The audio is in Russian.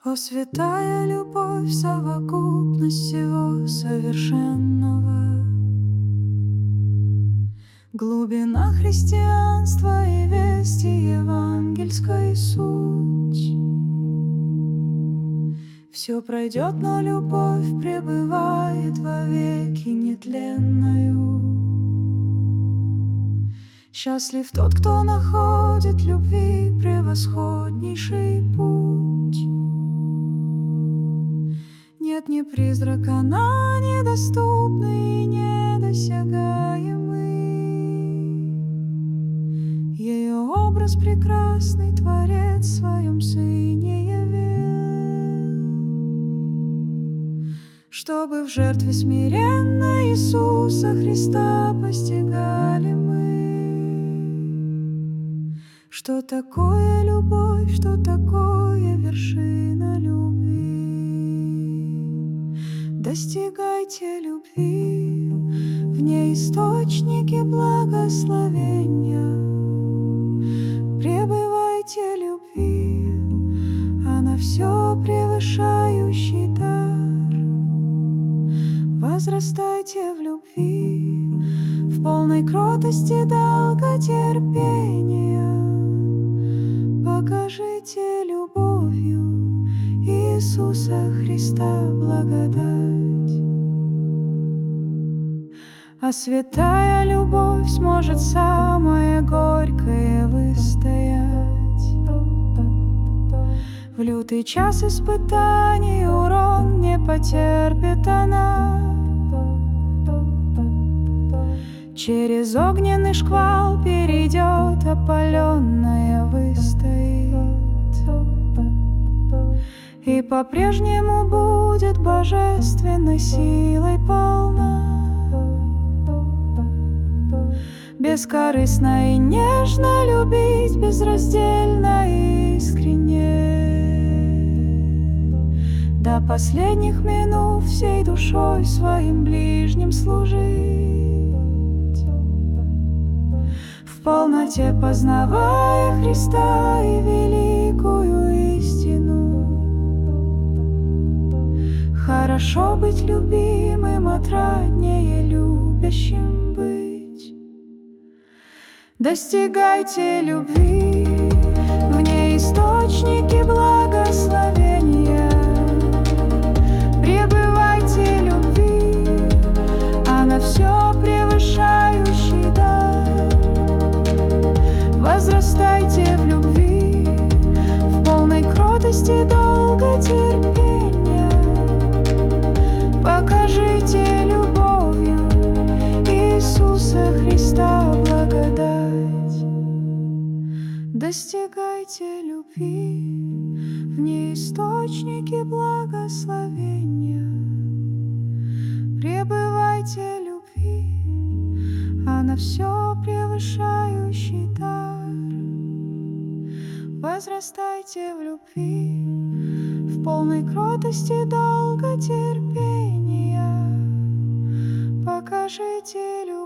О, святая любовь, совокупность всего совершенного, глубина христианства и вести евангельской суть. Все пройдет, но любовь пребывает вовеки нетленною. Счастлив тот, кто находит любви превосходнейший путь. Нет ни призрака, она недоступный и недосягаемый. Ее образ прекрасный Творец в своем Сыне явил, чтобы в жертве смиренной Иисуса Христа постигали мы. Что такое любовь, что такое вершина любви? Достигайте любви, в ней источники благословения. Пребывайте любви, она все превышающий дар. Возрастайте в любви, в полной кротости долготерпения. Покажите любовью Иисуса Христа благодать. А святая любовь сможет самое горькое выстоять. В лютый час испытаний урон не потерпит она. Через огненный шквал перейдет, опаленная выстоит. И по-прежнему будет божественной силой полна. Бескорыстно и нежно любить, безраздельно и искренне. До последних минут всей душой своим ближним служить. В полноте познавая Христа и великую истину. Хорошо быть любимым, отраднее любящим быть. Достигайте любви, в ней источники благословения. Пребывайте любви, она все превышающий дар. Возрастайте в любви, в полной кротости долготерпения. Покажите любовью Иисуса Христа благодать. Достигайте любви, в ней источники благословения. Пребывайте любви, она все превышающий дар. Возрастайте в любви, в полной кротости долготерпения. Покажите любовь